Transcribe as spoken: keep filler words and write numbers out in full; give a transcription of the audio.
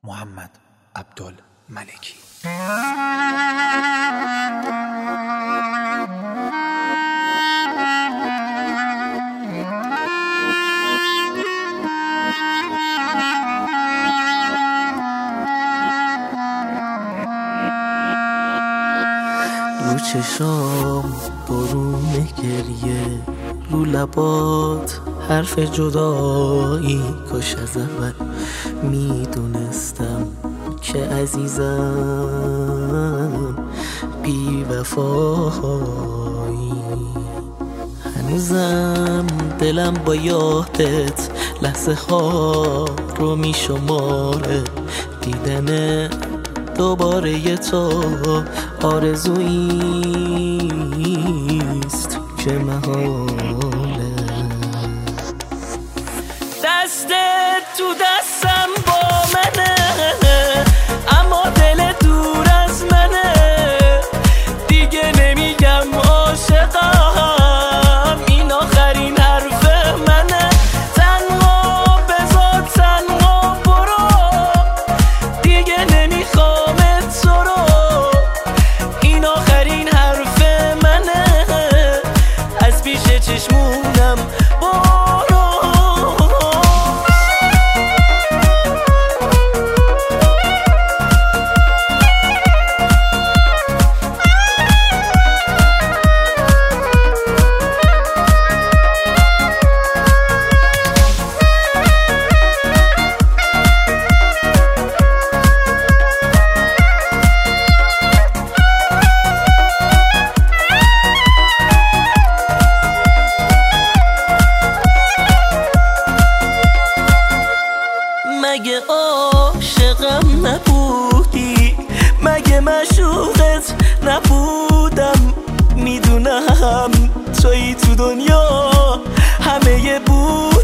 محمد عبدالملکی. رو چشام برون گریه، رو لبات حرف جدایی. کاش از اول میدونستم که عزیزم بی وفایی. هنوزم دلم با یادت لحظه ها رو میشماره. دیدن دوباره ی تو آرزوییست که محاله. دستت تو دستم با منه، اما دل دور از منه. دیگه نمیگم عاشقم، این آخرین حرف منه. تنها بذار تنها برو، دیگه نمیخوامت تو رو. این آخرین حرف منه، از پیش چشمونم برو. مگه عاشقم نبودی؟ مگه معشوقت نبودم؟ میدونم تویی تو دنیا همه بود